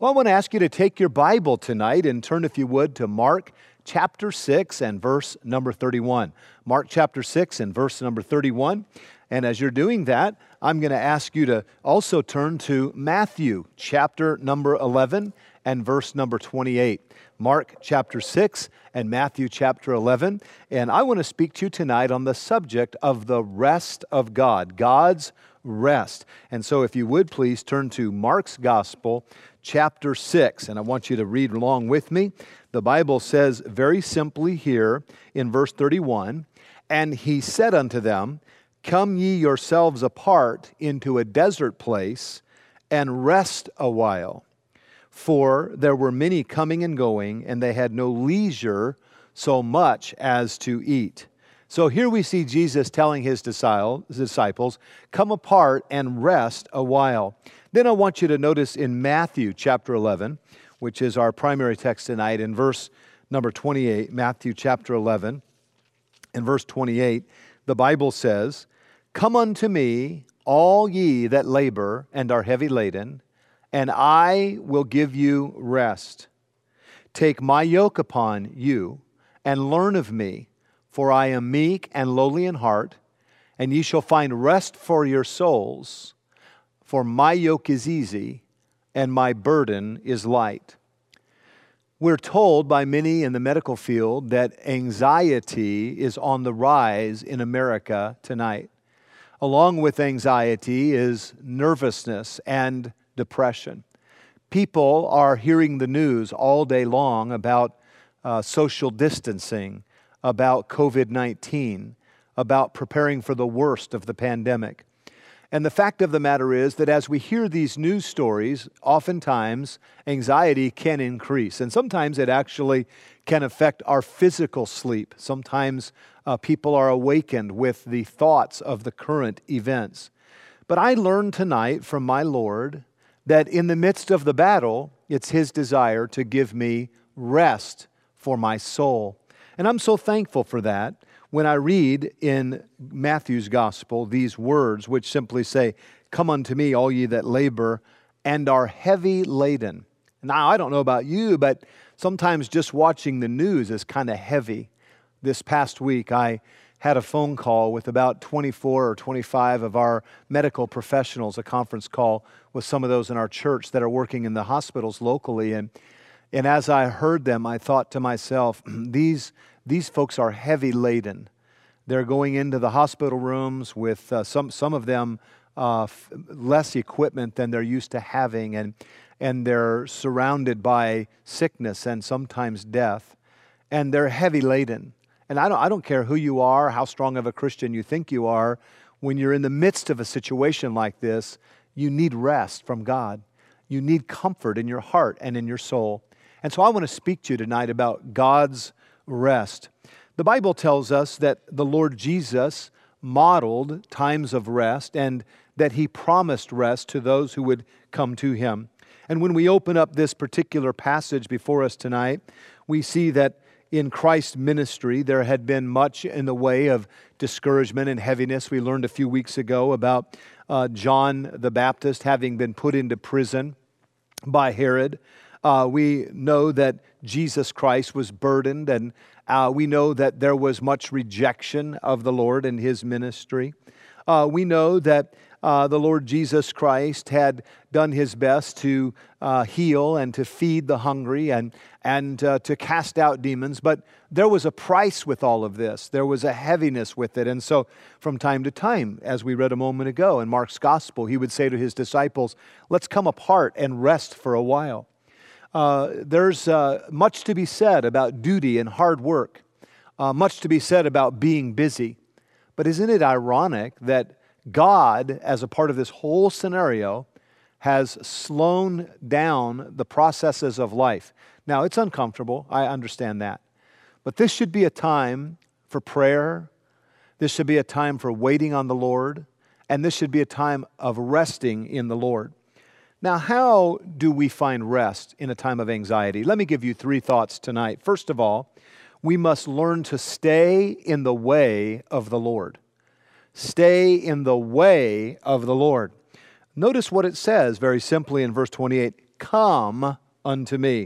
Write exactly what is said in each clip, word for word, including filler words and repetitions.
Well, I want to ask you to take your Bible tonight and turn, if you would, to Mark chapter six and verse number thirty-one. Mark chapter six and verse number thirty-one. And as you're doing that, I'm going to ask you to also turn to Matthew chapter number eleven and verse number twenty-eight. Mark chapter six and Matthew chapter eleven. And I want to speak to you tonight on the subject of the rest of God, God's rest. And so if you would please turn to Mark's Gospel, chapter six, and I want you to read along with me. The Bible says very simply here in verse thirty-one, "And he said unto them, Come ye yourselves apart into a desert place, and rest a while. For there were many coming and going, and they had no leisure so much as to eat." So here we see Jesus telling his disciples, come apart and rest a while. Then I want you to notice in Matthew chapter eleven, which is our primary text tonight, in verse number twenty-eight, Matthew chapter eleven, in verse twenty-eight, the Bible says, "Come unto me, all ye that labor and are heavy laden, and I will give you rest. Take my yoke upon you, and learn of me, for I am meek and lowly in heart, and ye shall find rest for your souls. For my yoke is easy, and my burden is light." We're told by many in the medical field that anxiety is on the rise in America tonight. Along with anxiety is nervousness and depression. People are hearing the news all day long about uh, social distancing, about covid nineteen, about preparing for the worst of the pandemic. And the fact of the matter is that as we hear these news stories, oftentimes anxiety can increase. And sometimes it actually can affect our physical sleep. Sometimes uh, people are awakened with the thoughts of the current events. But I learned tonight from my Lord that in the midst of the battle, it's His desire to give me rest for my soul. And I'm so thankful for that when I read in Matthew's Gospel these words which simply say, "Come unto me, all ye that labor and are heavy laden." Now, I don't know about you, but sometimes just watching the news is kind of heavy. This past week, I had a phone call with about twenty-four or twenty-five of our medical professionals, a conference call with some of those in our church that are working in the hospitals locally. And And as I heard them, I thought to myself, these, these folks are heavy laden. They're going into the hospital rooms with uh, some, some of them uh, f- less equipment than they're used to having, and, and they're surrounded by sickness and sometimes death, and they're heavy laden. And I don't, I don't care who you are, how strong of a Christian you think you are, when you're in the midst of a situation like this, you need rest from God. You need comfort in your heart and in your soul. And so I want to speak to you tonight about God's rest. The Bible tells us that the Lord Jesus modeled times of rest and that He promised rest to those who would come to Him. And when we open up this particular passage before us tonight, we see that in Christ's ministry there had been much in the way of discouragement and heaviness. We learned a few weeks ago about uh, John the Baptist having been put into prison by Herod. Uh, we know that Jesus Christ was burdened, and uh, we know that there was much rejection of the Lord in His ministry. Uh, we know that uh, the Lord Jesus Christ had done His best to uh, heal and to feed the hungry and, and uh, to cast out demons, but there was a price with all of this. There was a heaviness with it, and so from time to time, as we read a moment ago in Mark's Gospel, He would say to His disciples, "Let's come apart and rest for a while." Uh, there's uh, much to be said about duty and hard work, uh, much to be said about being busy. But isn't it ironic that God, as a part of this whole scenario, has slowed down the processes of life? Now, it's uncomfortable. I understand that. But this should be a time for prayer. This should be a time for waiting on the Lord. And this should be a time of resting in the Lord. Now, how do we find rest in a time of anxiety? Let me give you three thoughts tonight. First of all, we must learn to stay in the way of the Lord. Stay in the way of the Lord. Notice what it says very simply in verse twenty-eight. come unto me.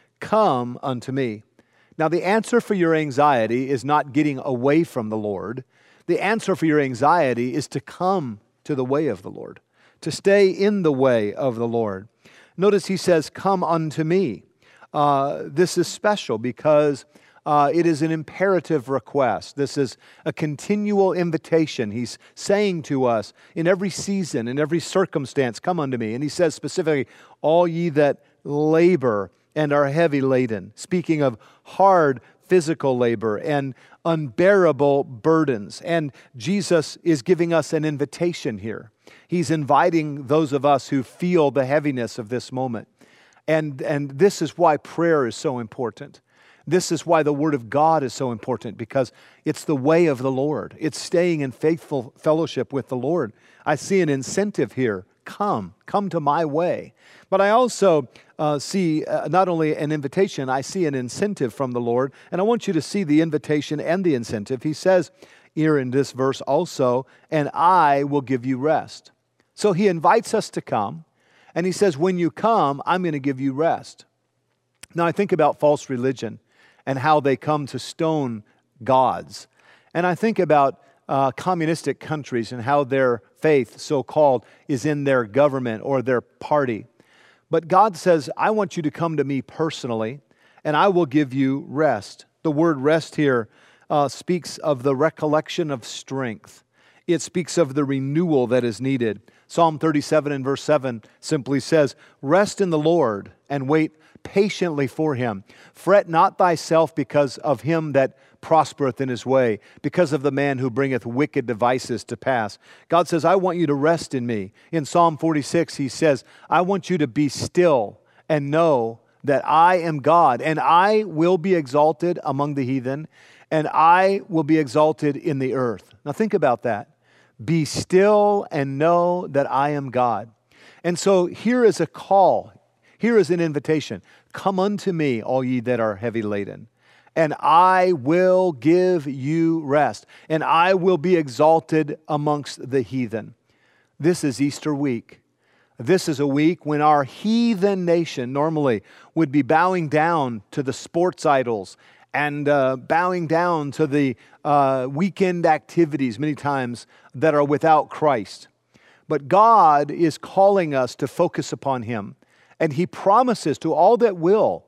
Come unto me. Now, the answer for your anxiety is not getting away from the Lord. The answer for your anxiety is to come to the way of the Lord, to stay in the way of the Lord. Notice he says, come unto me. Uh, this is special because uh, it is an imperative request. This is a continual invitation. He's saying to us in every season, in every circumstance, come unto me. And he says specifically, all ye that labor and are heavy laden, speaking of hard physical labor and unbearable burdens. And Jesus is giving us an invitation here. He's inviting those of us who feel the heaviness of this moment. And, and this is why prayer is so important. This is why the Word of God is so important, because it's the way of the Lord. It's staying in faithful fellowship with the Lord. I see an incentive here. Come, come to my way. But I also uh, see uh, not only an invitation, I see an incentive from the Lord. And I want you to see the invitation and the incentive. He says here in this verse also, and I will give you rest. So he invites us to come. And he says, when you come, I'm going to give you rest. Now I think about false religion and how they come to stone gods. And I think about uh, communistic countries and how their faith, so-called, is in their government or their party. But God says, I want you to come to me personally, and I will give you rest. The word rest here uh, speaks of the recollection of strength. It speaks of the renewal that is needed. Psalm thirty-seven and verse seven simply says, rest in the Lord and wait patiently for Him. Fret not thyself because of him that prospereth in his way, because of the man who bringeth wicked devices to pass. God says, I want you to rest in me. In Psalm forty-six, He says, I want you to be still and know that I am God, and I will be exalted among the heathen, and I will be exalted in the earth. Now think about that. Be still and know that I am God. And so here is a call. Here is an invitation. Come unto me, all ye that are heavy laden, and I will give you rest, and I will be exalted amongst the heathen. This is Easter week. This is a week when our heathen nation normally would be bowing down to the sports idols and uh, bowing down to the uh, weekend activities many times that are without Christ. But God is calling us to focus upon Him. And He promises to all that will,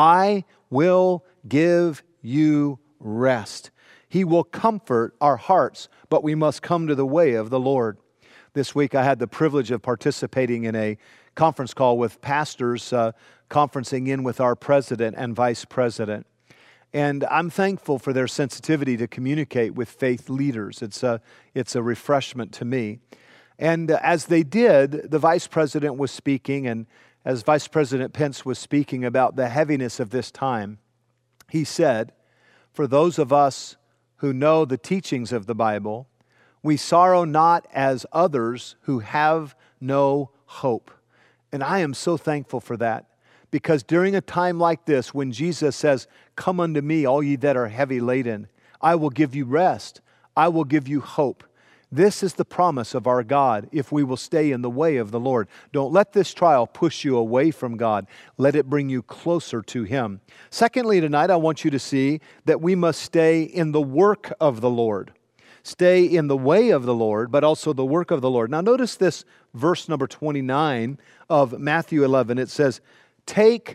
I will give you rest. He will comfort our hearts, but we must come to the way of the Lord. This week I had the privilege of participating in a conference call with pastors, uh, conferencing in with our president and vice president. And I'm thankful for their sensitivity to communicate with faith leaders. It's a, it's a refreshment to me. And uh, as they did, the vice president was speaking, and as Vice President Pence was speaking about the heaviness of this time, he said, for those of us who know the teachings of the Bible, we sorrow not as others who have no hope. And I am so thankful for that. Because during a time like this, when Jesus says, come unto me, all ye that are heavy laden, I will give you rest. I will give you hope. This is the promise of our God if we will stay in the way of the Lord. Don't let this trial push you away from God. Let it bring you closer to Him. Secondly, tonight I want you to see that we must stay in the work of the Lord. Stay in the way of the Lord, but also the work of the Lord. Now notice this verse number twenty-nine of Matthew eleven. It says, take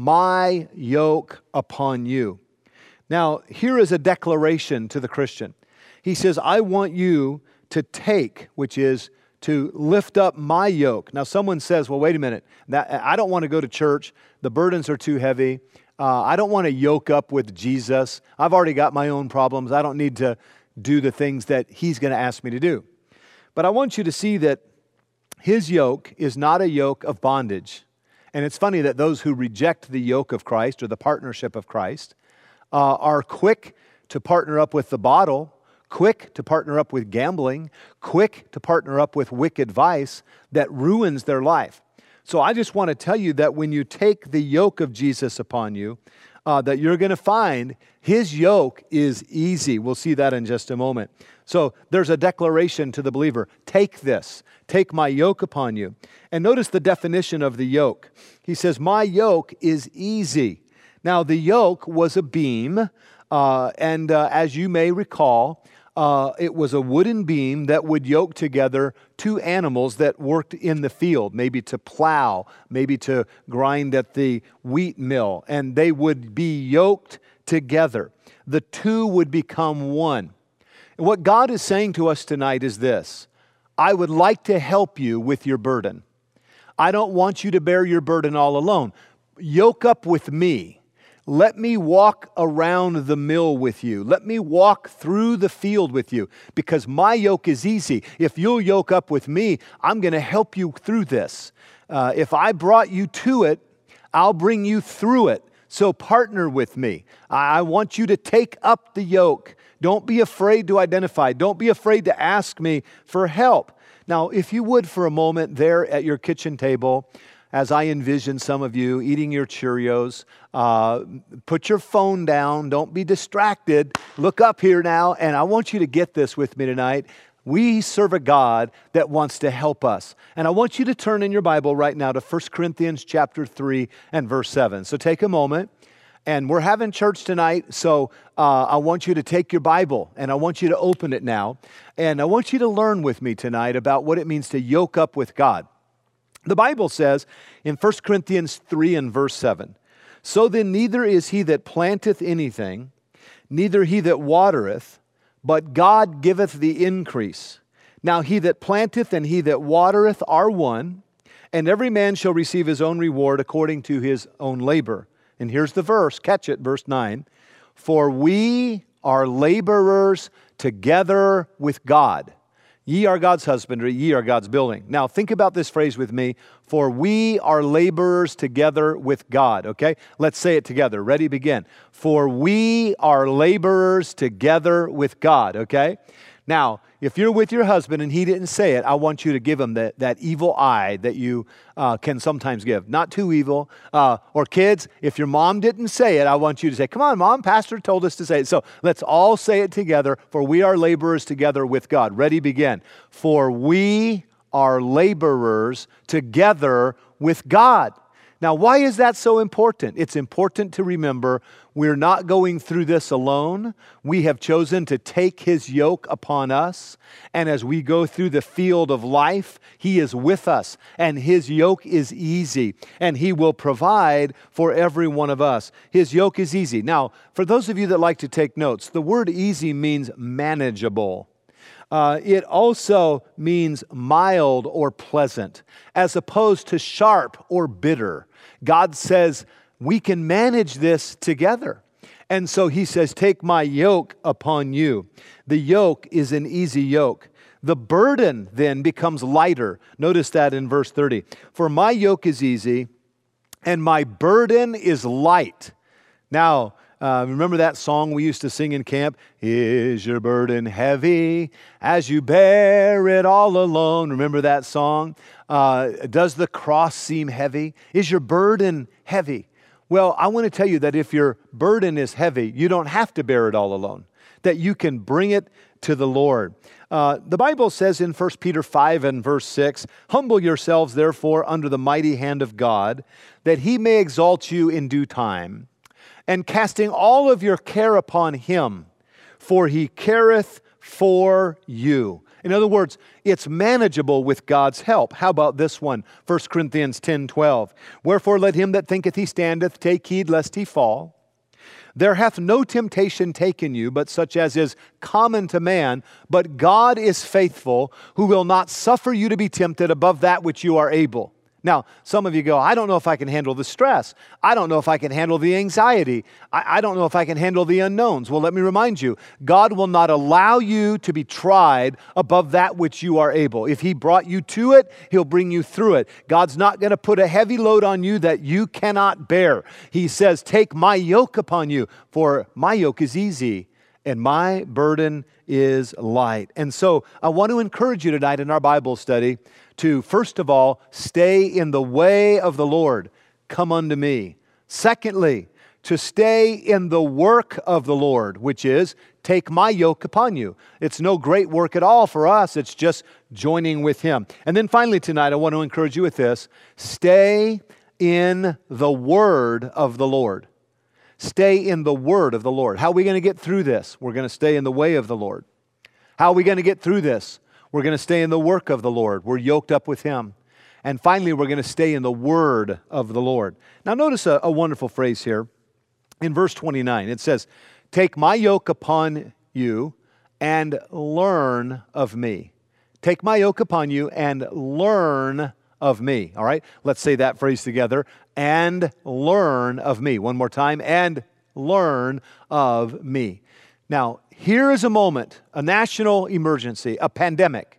my yoke upon you. Now, here is a declaration to the Christian. He says, I want you to take, which is to lift up my yoke. Now, someone says, well, wait a minute. That, I don't want to go to church. The burdens are too heavy. Uh, I don't want to yoke up with Jesus. I've already got my own problems. I don't need to do the things that He's going to ask me to do. But I want you to see that His yoke is not a yoke of bondage. And it's funny that those who reject the yoke of Christ or the partnership of Christ uh, are quick to partner up with the bottle, quick to partner up with gambling, quick to partner up with wicked vice that ruins their life. So I just want to tell you that when you take the yoke of Jesus upon you, uh, that you're going to find his yoke is easy. We'll see that in just a moment. So there's a declaration to the believer. Take this. Take my yoke upon you. And notice the definition of the yoke. He says, my yoke is easy. Now, the yoke was a beam, uh, and uh, as you may recall, uh, it was a wooden beam that would yoke together two animals that worked in the field, maybe to plow, maybe to grind at the wheat mill, and they would be yoked together. The two would become one. And what God is saying to us tonight is this: I would like to help you with your burden. I don't want you to bear your burden all alone. Yoke up with me. Let me walk around the mill with you. Let me walk through the field with you, because my yoke is easy. If you'll yoke up with me, I'm going to help you through this. Uh, if I brought you to it, I'll bring you through it. So partner with me. I want you to take up the yoke. Don't be afraid to identify. Don't be afraid to ask me for help. Now, if you would for a moment there at your kitchen table, as I envision some of you eating your Cheerios, uh, put your phone down. Don't be distracted. Look up here now, and I want you to get this with me tonight. We serve a God that wants to help us. And I want you to turn in your Bible right now to First Corinthians chapter three and verse seven. So take a moment. And we're having church tonight, so uh, I want you to take your Bible, and I want you to open it now. And I want you to learn with me tonight about what it means to yoke up with God. The Bible says in First Corinthians three and verse seven, so then neither is he that planteth anything, neither he that watereth, but God giveth the increase. Now he that planteth and he that watereth are one, and every man shall receive his own reward according to his own labor. And here's the verse, catch it, verse nine. For we are laborers together with God. Ye are God's husbandry, ye are God's building. Now think about this phrase with me. For we are laborers together with God, okay? Let's say it together. Ready, begin. For we are laborers together with God, okay? Now, if you're with your husband and he didn't say it, I want you to give him that, that evil eye that you uh, can sometimes give. Not too evil. Uh, or kids, if your mom didn't say it, I want you to say, come on, Mom, Pastor told us to say it. So let's all say it together. For we are laborers together with God. Ready, begin. For we are laborers together with God. Now, why is that so important? It's important to remember we're not going through this alone. We have chosen to take his yoke upon us. And as we go through the field of life, he is with us. And his yoke is easy. And he will provide for every one of us. His yoke is easy. Now, for those of you that like to take notes, the word easy means manageable. Uh, it also means mild or pleasant, as opposed to sharp or bitter. God says we can manage this together. And so he says, take my yoke upon you. The yoke is an easy yoke. The burden then becomes lighter. Notice that in verse thirty. For my yoke is easy and my burden is light. Now, Uh, remember that song we used to sing in camp? Is your burden heavy as you bear it all alone? Remember that song? Uh, does the cross seem heavy? Is your burden heavy? Well, I want to tell you that if your burden is heavy, you don't have to bear it all alone, that you can bring it to the Lord. Uh, the Bible says in First Peter five and verse six, humble yourselves therefore under the mighty hand of God, that he may exalt you in due time. And casting all of your care upon him, for he careth for you. In other words, it's manageable with God's help. How about this one? First Corinthians ten twelve. Wherefore let him that thinketh he standeth take heed lest he fall. There hath no temptation taken you, but such as is common to man. But God is faithful, who will not suffer you to be tempted above that which you are able. Now, some of you go, I don't know if I can handle the stress. I don't know if I can handle the anxiety. I, I don't know if I can handle the unknowns. Well, let me remind you, God will not allow you to be tried above that which you are able. If he brought you to it, he'll bring you through it. God's not going to put a heavy load on you that you cannot bear. He says, take my yoke upon you, for my yoke is easy and my burden is light. And so I want to encourage you tonight in our Bible study to, first of all, stay in the way of the Lord. Come unto me. Secondly, to stay in the work of the Lord, which is take my yoke upon you. It's no great work at all for us. It's just joining with Him. And then finally tonight, I want to encourage you with this. Stay in the word of the Lord. Stay in the word of the Lord. How are we going to get through this? We're going to stay in the way of the Lord. How are we going to get through this? We're going to stay in the work of the Lord. We're yoked up with Him. And finally, we're going to stay in the word of the Lord. Now notice a, a wonderful phrase here. In verse twenty-nine, it says, take my yoke upon you and learn of me. Take my yoke upon you and learn of me. All right, let's say that phrase together. And learn of me. One more time. And learn of me. Now, here is a moment, a national emergency, a pandemic.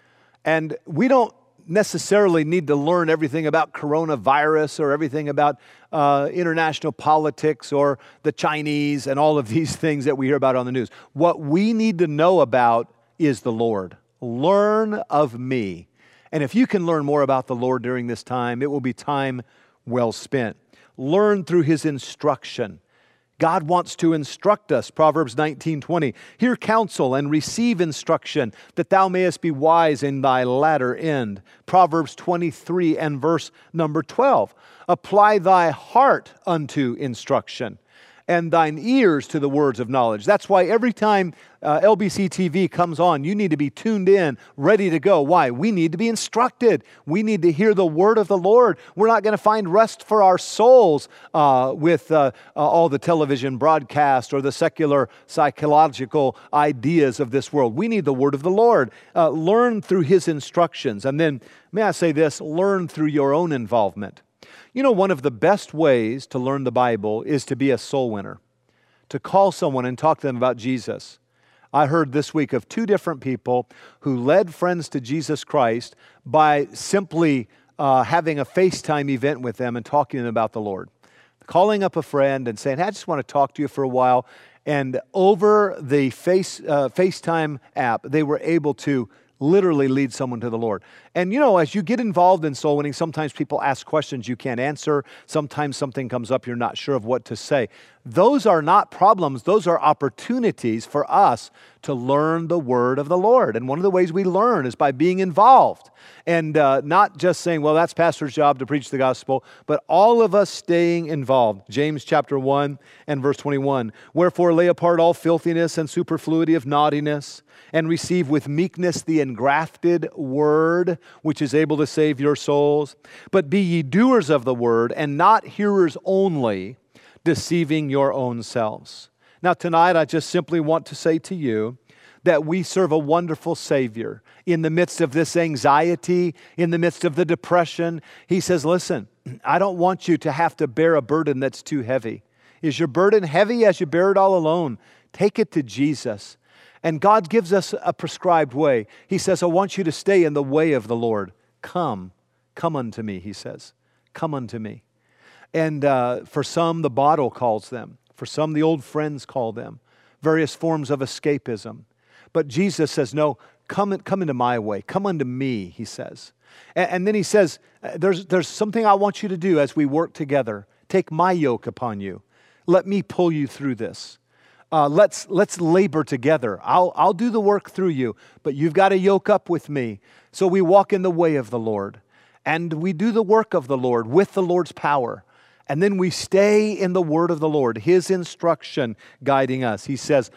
And we don't necessarily need to learn everything about coronavirus or everything about uh, international politics or the Chinese and all of these things that we hear about on the news. What we need to know about is the Lord. Learn of me. And if you can learn more about the Lord during this time, it will be time well spent. Learn through His instruction. God wants to instruct us. Proverbs nineteen twenty. Hear counsel and receive instruction, that thou mayest be wise in thy latter end. Proverbs twenty-three and verse number twelve. Apply thy heart unto instruction, and thine ears to the words of knowledge. That's why every time uh, L B C T V comes on, you need to be tuned in, ready to go. Why? We need to be instructed. We need to hear the word of the Lord. We're not going to find rest for our souls uh, with uh, uh, all the television broadcast or the secular psychological ideas of this world. We need the word of the Lord. Uh, learn through His instructions. And then, may I say this, learn through your own involvement. You know, one of the best ways to learn the Bible is to be a soul winner, to call someone and talk to them about Jesus. I heard this week of two different people who led friends to Jesus Christ by simply uh, having a FaceTime event with them and talking to them about the Lord. Calling up a friend and saying, hey, I just want to talk to you for a while. And over the face, uh, FaceTime app, they were able to literally lead someone to the Lord. And you know, as you get involved in soul winning, sometimes people ask questions you can't answer. Sometimes something comes up you're not sure of what to say. Those are not problems. Those are opportunities for us to learn the word of the Lord. And one of the ways we learn is by being involved. And uh, not just saying, well, that's pastor's job to preach the gospel, but all of us staying involved. James chapter one and verse twenty-one. Wherefore lay apart all filthiness and superfluity of naughtiness, and receive with meekness the engrafted word, which is able to save your souls. But be ye doers of the word, and not hearers only, deceiving your own selves. Now tonight, I just simply want to say to you that we serve a wonderful Savior. In the midst of this anxiety, in the midst of the depression, He says, listen, I don't want you to have to bear a burden that's too heavy. Is your burden heavy as you bear it all alone? Take it to Jesus. And God gives us a prescribed way. He says, I want you to stay in the way of the Lord. Come, come unto me, He says. Come unto me. And uh, for some, the bottle calls them. For some, the old friends call them. Various forms of escapism. But Jesus says, no, come, come into my way. Come unto me, He says. And, and then He says, there's, there's something I want you to do as we work together. Take my yoke upon you. Let me pull you through this. Uh, let's let's labor together. I'll I'll do the work through you, but you've got to yoke up with me. So we walk in the way of the Lord, and we do the work of the Lord with the Lord's power. And then we stay in the word of the Lord, His instruction guiding us. He says,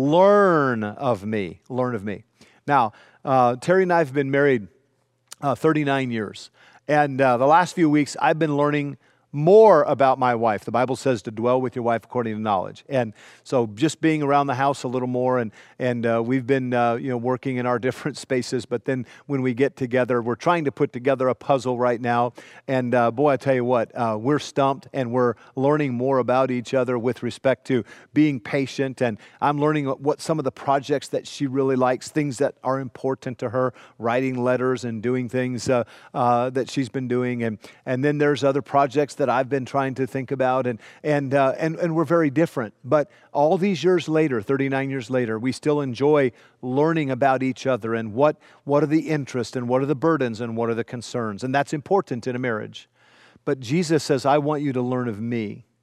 learn of me, learn of me. Now, uh, Terry and I have been married uh, thirty-nine years. And uh, the last few weeks, I've been learning more about my wife. The Bible says to dwell with your wife according to knowledge. And so just being around the house a little more, and and uh, we've been uh, you know working in our different spaces, but then when we get together, we're trying to put together a puzzle right now. And uh, boy, I tell you what, uh, we're stumped, and we're learning more about each other with respect to being patient. And I'm learning what some of the projects that she really likes, things that are important to her, writing letters and doing things uh, uh, that she's been doing. And and then there's other projects that I've been trying to think about, and and uh, and and we're very different. But all these years later, thirty-nine years later, we still enjoy learning about each other and what what are the interests and what are the burdens and what are the concerns, and that's important in a marriage. But Jesus says, "I want you to learn of me.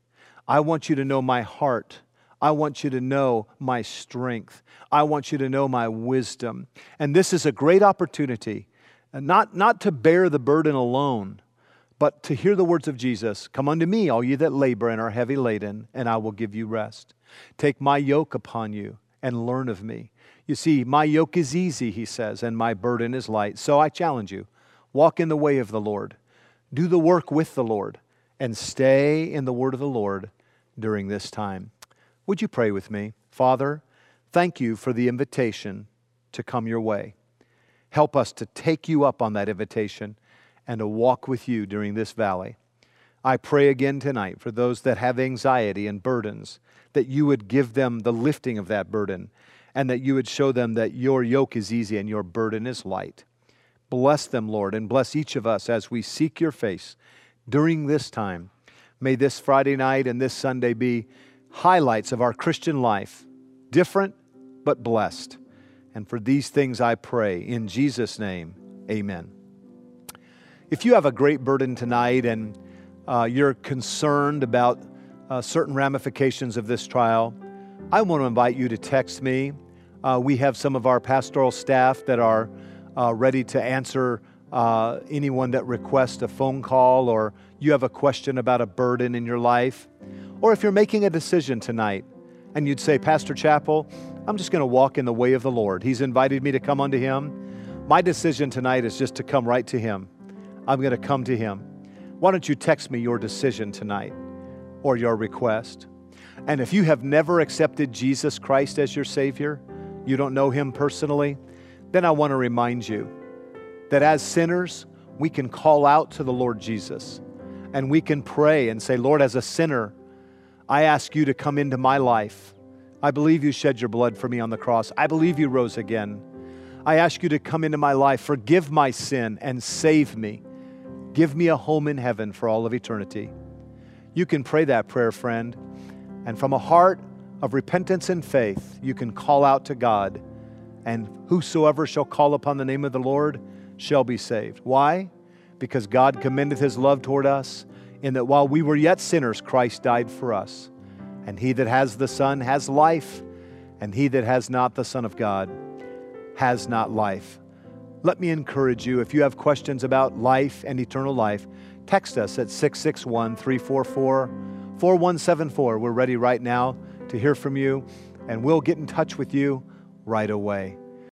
I want you to know my heart. I want you to know my strength. I want you to know my wisdom. And this is a great opportunity, not, not to bear the burden alone, but to hear the words of Jesus. Come unto me, all ye that labor and are heavy laden, and I will give you rest. Take my yoke upon you and learn of me. You see, my yoke is easy, he says, and my burden is light. So I challenge you, walk in the way of the Lord. Do the work with the Lord and stay in the word of the Lord during this time. Would you pray with me? Father, thank you for the invitation to come your way. Help us to take you up on that invitation and to walk with you during this valley. I pray again tonight for those that have anxiety and burdens, that you would give them the lifting of that burden and that you would show them that your yoke is easy and your burden is light. Bless them, Lord, and bless each of us as we seek your face during this time. May this Friday night and this Sunday be highlights of our Christian life, different but blessed. And for these things I pray in Jesus' name, amen. If you have a great burden tonight and uh, you're concerned about uh, certain ramifications of this trial, I want to invite you to text me. Uh, we have some of our pastoral staff that are uh, ready to answer uh, anyone that requests a phone call, or you have a question about a burden in your life. Or if you're making a decision tonight and you'd say, Pastor Chappell, I'm just going to walk in the way of the Lord. He's invited me to come unto Him. My decision tonight is just to come right to Him. I'm going to come to Him. Why don't you text me your decision tonight or your request? And if you have never accepted Jesus Christ as your Savior, you don't know Him personally, then I want to remind you that as sinners, we can call out to the Lord Jesus and we can pray and say, Lord, as a sinner, I ask you to come into my life. I believe you shed your blood for me on the cross. I believe you rose again. I ask you to come into my life, forgive my sin, and save me. Give me a home in heaven for all of eternity. You can pray that prayer, friend, and from a heart of repentance and faith, you can call out to God, and whosoever shall call upon the name of the Lord shall be saved. Why? Because God commendeth His love toward us, in that while we were yet sinners, Christ died for us. And he that has the Son has life, and he that has not the Son of God has not life. Let me encourage you, if you have questions about life and eternal life, text us at six six one, three four four, four one seven four. We're ready right now to hear from you, and we'll get in touch with you right away.